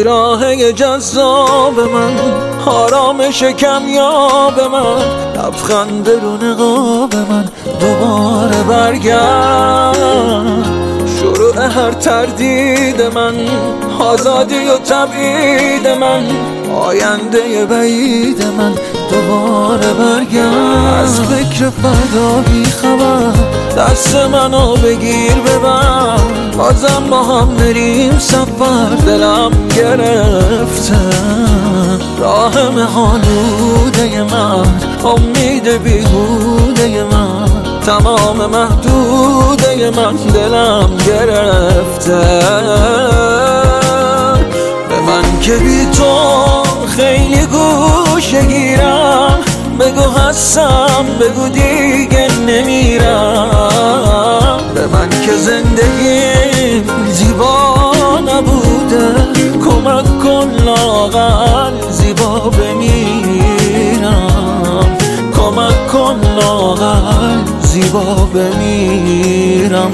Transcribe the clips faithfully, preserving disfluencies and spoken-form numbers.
راهی جذاب من، آرامش کمیاب من، لبخند رو نقاب من، دوباره برگرد. شروع هر تردید من، آزادی و تبعید من، آینده بعید من، دوباره برگرد. از فکر فردا بی خبر، دست منو بگیر ببر، بازم با هم بریم سفر. دلم گرفته راه محالوده من، امید بیهوده من، تمام محدوده من. دلم گرفته به من که بی تو خیلی گوشه گیرم. بگو هستم، بگو دیگه نمیرم. به من که زندگی زیبا نبوده، کمک کن لااقل زیبا بمیرم. کمک کن لااقل زیبا بمیرم.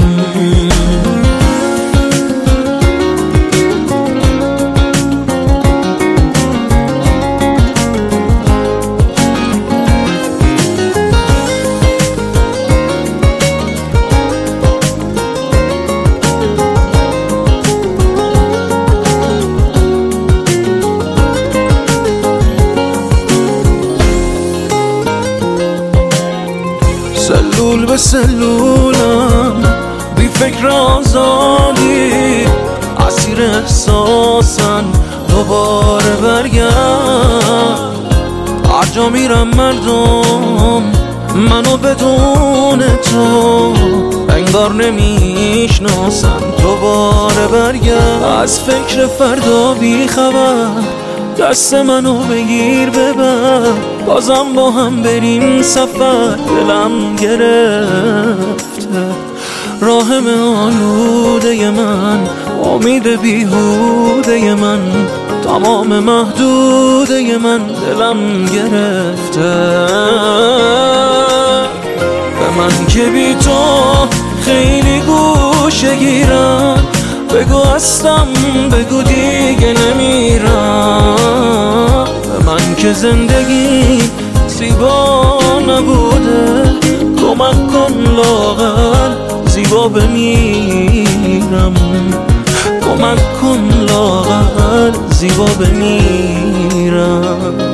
سلول به سلولم، بی فکر آزادی، اسیر احساسن، دوباره برگرد. هر جا میرم مردم منو بدون تو انگار نمیشناسن، دوباره برگرد. از فکر فردا بی خبر، دست منو بگیر ببر، بازم با هم بریم سفر. دلم گرفته راه آلوده من، امید بیهوده من، تمام محدوده من. دلم گرفته به من که بی تو خیلی گوشه گیرم. بگو هستم، بگو دیگه نمیرم. به من که زندگی زیبا نبوده، کمک کن لااقل زیبا بمیرم. کمک کن لااقل زیبا بمیرم.